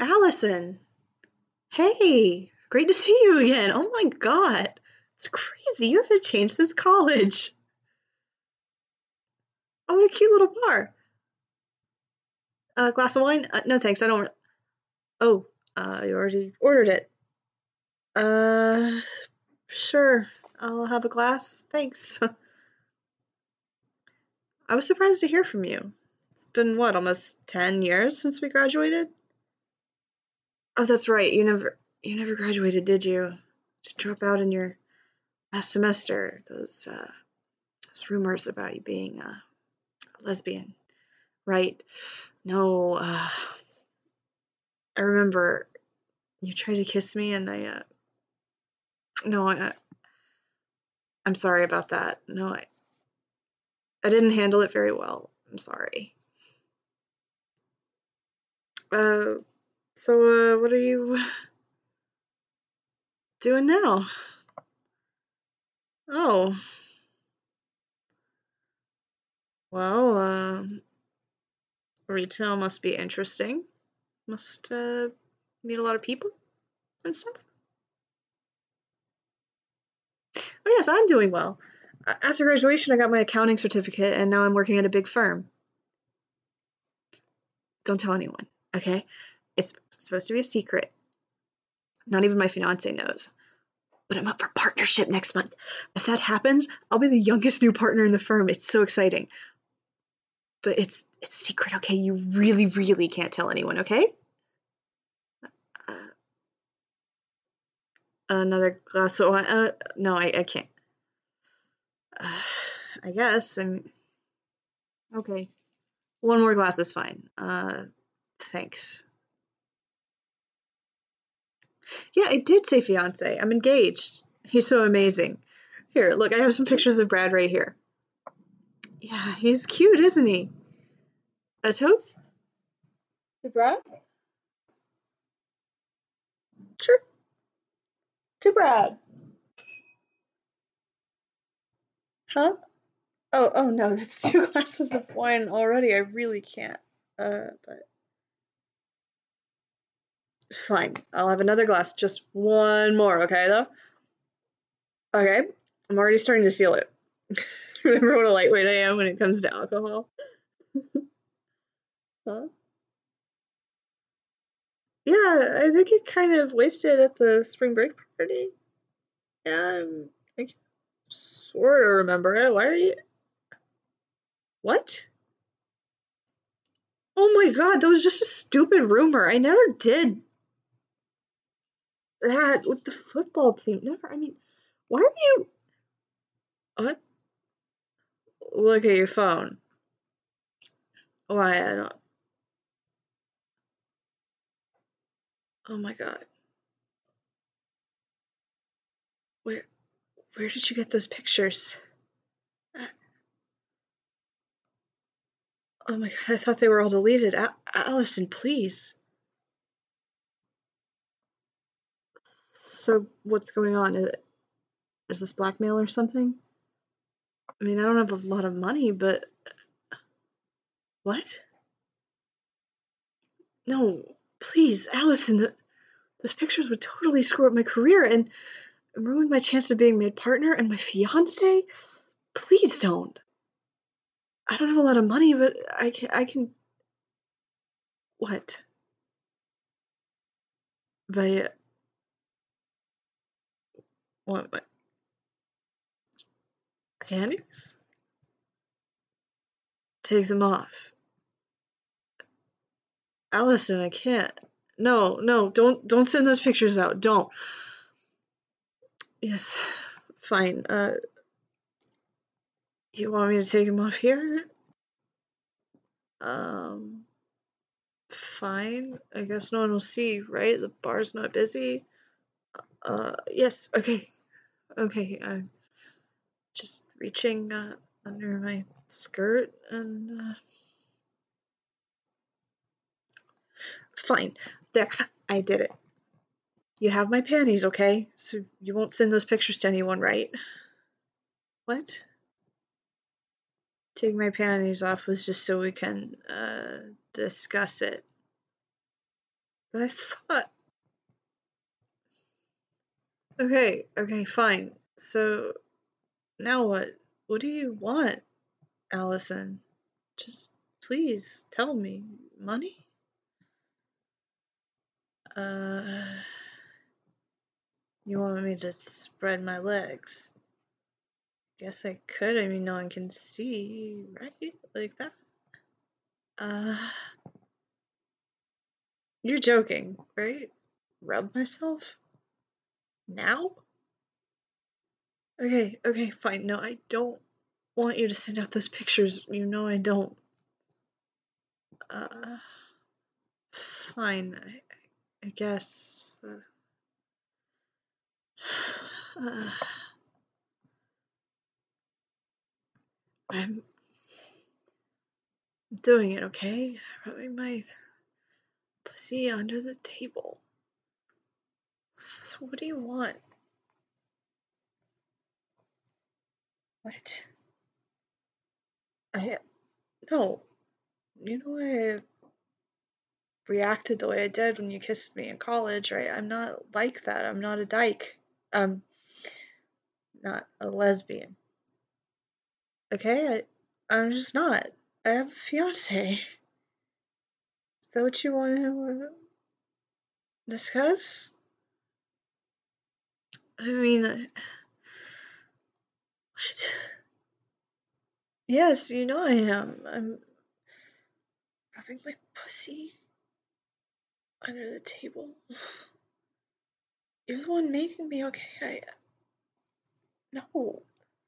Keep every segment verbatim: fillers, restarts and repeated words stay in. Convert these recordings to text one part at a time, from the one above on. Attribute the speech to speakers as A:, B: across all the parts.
A: Allison, hey, great to see you again. Oh my God, it's crazy. You haven't changed since college. Oh, what a cute little bar. A uh, glass of wine? Uh, no, thanks. I don't. Oh, uh, you already ordered it. Uh, sure. I'll have a glass. Thanks. I was surprised to hear from you. It's been what, almost ten years since we graduated? Oh, that's right. You never, you never graduated, did you? Just drop out in your last semester. Those, uh, those rumors about you being uh, a lesbian. Right. No, uh, I remember you tried to kiss me and I, uh, no, I, I'm sorry about that. No, I, I didn't handle it very well. I'm sorry. Uh, so, uh, what are you doing now? Oh, well, um, retail must be interesting. Must, uh, meet a lot of people and stuff. Oh, yes, I'm doing well. A- After graduation, I got my accounting certificate and now I'm working at a big firm. Don't tell anyone, okay? It's supposed to be a secret. Not even my fiance knows. But I'm up for partnership next month. If that happens, I'll be the youngest new partner in the firm. It's so exciting. But it's it's secret, okay? You really, really can't tell anyone, okay? Uh, another glass of wine. Uh, no, I, I can't. Uh, I guess. I'm okay. One more glass is fine. Uh, thanks. Yeah, I did say fiance. I'm engaged. He's so amazing. Here, look, I have some pictures of Brad right here. Yeah, he's cute, isn't he? A toast to Brad? Sure, to Brad. Huh? Oh, oh no, that's two glasses of wine already. I really can't. Uh, but fine. I'll have another glass. Just one more, okay, though? Okay. I'm already starting to feel it. Remember what a lightweight I am when it comes to alcohol? Huh? Yeah, I think it kind of wasted at the spring break party. Yeah, I'm, I sort of remember it. Why are you. What? Oh my god, that was just a stupid rumor. I never did that with the football team. Never. I mean, why are you. What? Look at your phone. Why? I don't. Oh my god. Where? Where did you get those pictures? Uh, Oh my god, I thought they were all deleted. A- Allison, please. So, what's going on? Is, is this blackmail or something? I mean, I don't have a lot of money, but. What? No, please, Allison, the, those pictures would totally screw up my career and ruin my chance of being made partner and my fiance. Please don't. I don't have a lot of money, but I can. I can. What? Buy what? My panties? Take them off, Allison. I can't. No, no, don't don't send those pictures out. Don't. Yes, fine. Uh, do you want me to take them off here? Um, fine. I guess no one will see, right? The bar's not busy. Uh, yes. Okay. Okay. I'm just reaching uh, under my skirt and uh, fine. There. I did it. You have my panties, okay? So you won't send those pictures to anyone, right? What? Take my panties off was just so we can uh discuss it. But I thought... Okay, okay, fine. So, now what? What do you want, Allison? Just please tell me. Money? Uh, you want me to spread my legs? Guess I could. I mean, no one can see, right? Like that? Uh, you're joking, right? Rub myself? Now? Okay, okay, fine. No, I don't want you to send out those pictures. You know I don't. Uh, fine. I, I guess. Uh, uh, I'm doing it, okay? Rubbing my pussy under the table. So what do you want? What? I... No. You know I reacted the way I did when you kissed me in college, right? I'm not like that. I'm not a dyke. I'm not a lesbian. Okay? I, I'm just not. I have a fiance. Is that what you want to discuss? I mean, uh, what? Yes, you know I am. I'm rubbing my pussy under the table. You're the one making me, okay? I... No.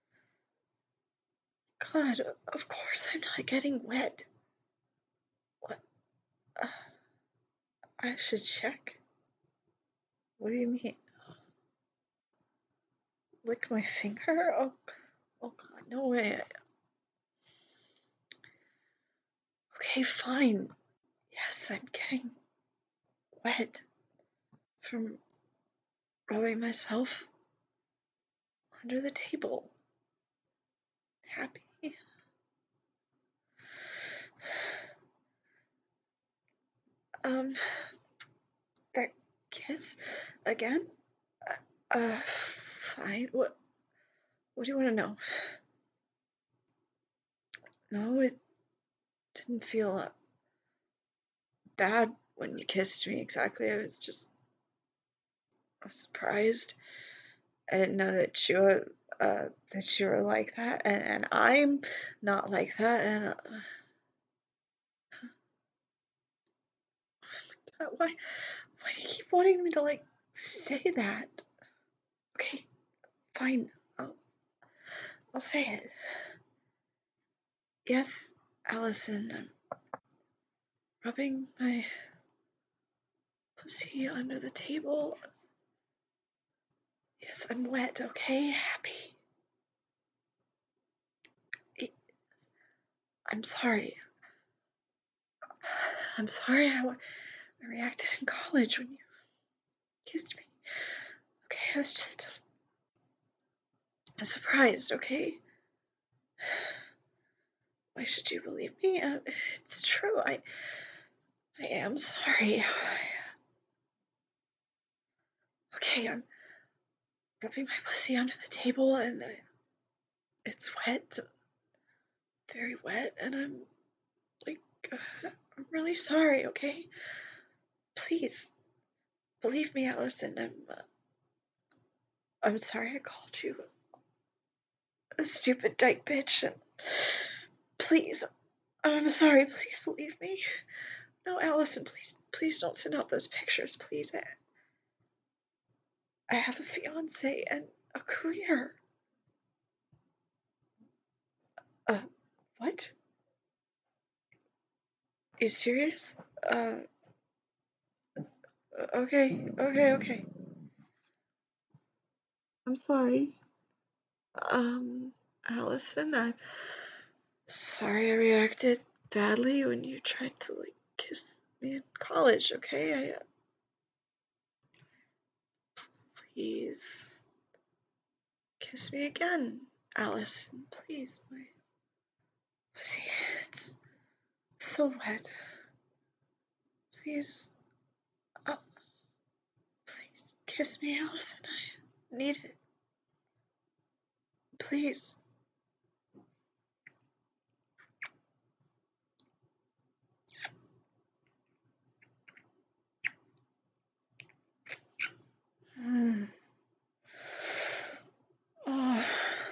A: God, of course I'm not getting wet. What? Uh, I should check. What do you mean? Lick my finger? Oh, oh God, no way. Okay, fine. Yes, I'm getting wet from rubbing myself under the table. Happy? Um, that kiss again? Uh, uh, fine. What? What do you want to know? No, it didn't feel uh, bad when you kissed me exactly. I was just surprised. I didn't know that you were uh, that you were like that, and, and I'm not like that. And uh, why why do you keep wanting me to like say that? Okay, fine. I'll I'll say it. Yes, Allison. I'm rubbing my pussy under the table. Yes, I'm wet. Okay, happy. I'm sorry. I'm sorry how I reacted in college when you kissed me. Okay, I was just surprised, okay? Why should you believe me? Uh, it's true. I I am sorry. Okay, I'm rubbing my pussy under the table and I, it's wet. Very wet, and I'm like, uh, I'm really sorry, okay? Please, believe me, Allison. I'm, uh, I'm sorry I called you a stupid dyke bitch. And please, I'm sorry. Please believe me. No, Allison, please, please don't send out those pictures, please. I, I have a fiance and a career. Uh, what? You serious? Uh, okay, okay, okay. I'm sorry. Um, Allison, I'm sorry I reacted badly when you tried to, like, kiss me in college, okay? I, uh, please kiss me again, Allison, please. My pussy, it's so wet. Please, Kiss me, Allison. I need it. Please. Mm. Oh.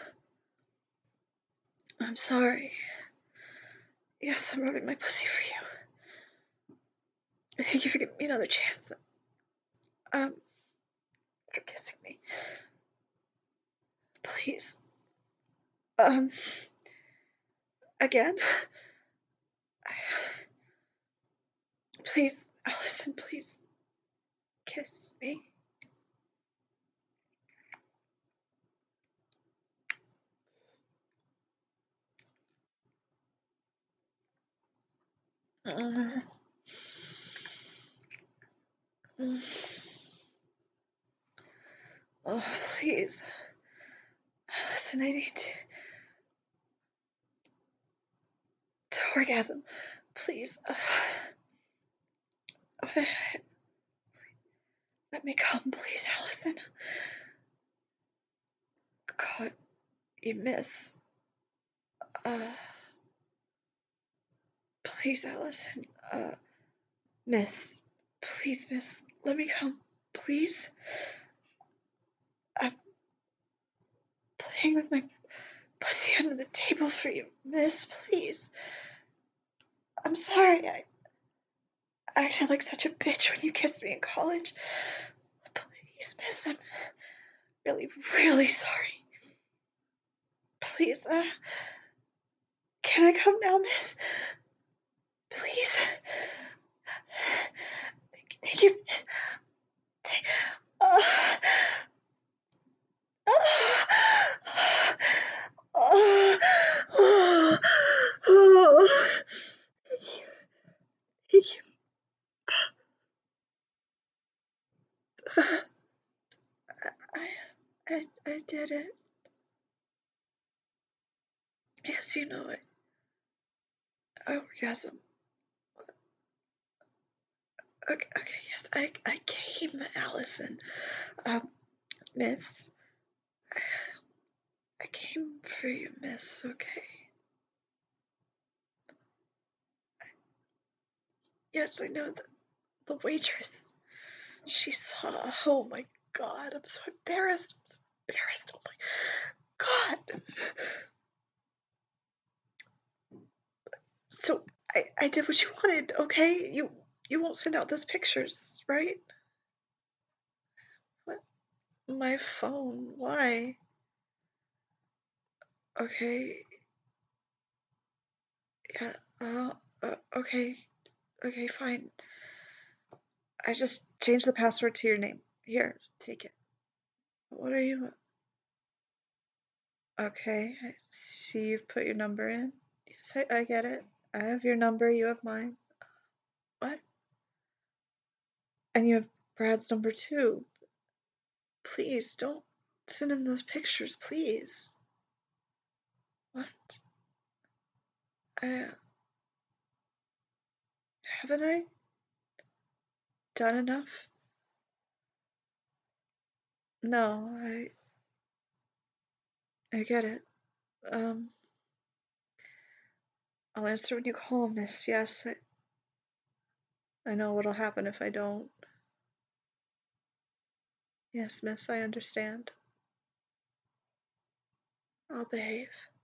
A: I'm sorry. Yes, I'm rubbing my pussy for you. Thank you for giving me another chance. Um, for kissing me. Please. Um, again? Please, Allison, please. Kiss me. Mm. Mm. Oh, please. Allison, I need to... to orgasm. Please. Uh, uh, let me come, please, Allison. God, you miss. Uh, please, Allison. Uh, miss. Please, miss. Let me come. Please. I'm playing with my pussy under the table for you, miss. Please. I'm sorry. I, I acted like such a bitch when you kissed me in college. Please, miss. I'm really, really sorry. Please, uh, can I come now, miss? Please. Thank, thank you, miss. Thank, uh, uh, uh, uh, uh, thank you. Thank you. Uh, I, I, I did it. Yes, you know it. Orgasm. Okay, okay, yes, I, I came, Allison. Um, miss. I came for you, miss, okay? Yes, I know the, the waitress. She saw. Oh my god, I'm so embarrassed. I'm so embarrassed. Oh my god. So I, I did what you wanted, okay? You you won't send out those pictures, right? What? My phone. Why? Okay. Yeah. Uh, uh okay. Okay, fine. I just changed the password to your name. Here, take it. What are you? Okay, I see you've put your number in. Yes, I, I get it. I have your number, you have mine. What? And you have Brad's number too. Please, don't send him those pictures, please. What? I... Haven't I done enough? No, I... I get it. Um... I'll answer when you call, miss. Yes, I... I know what'll happen if I don't. Yes, miss, I understand. I'll behave.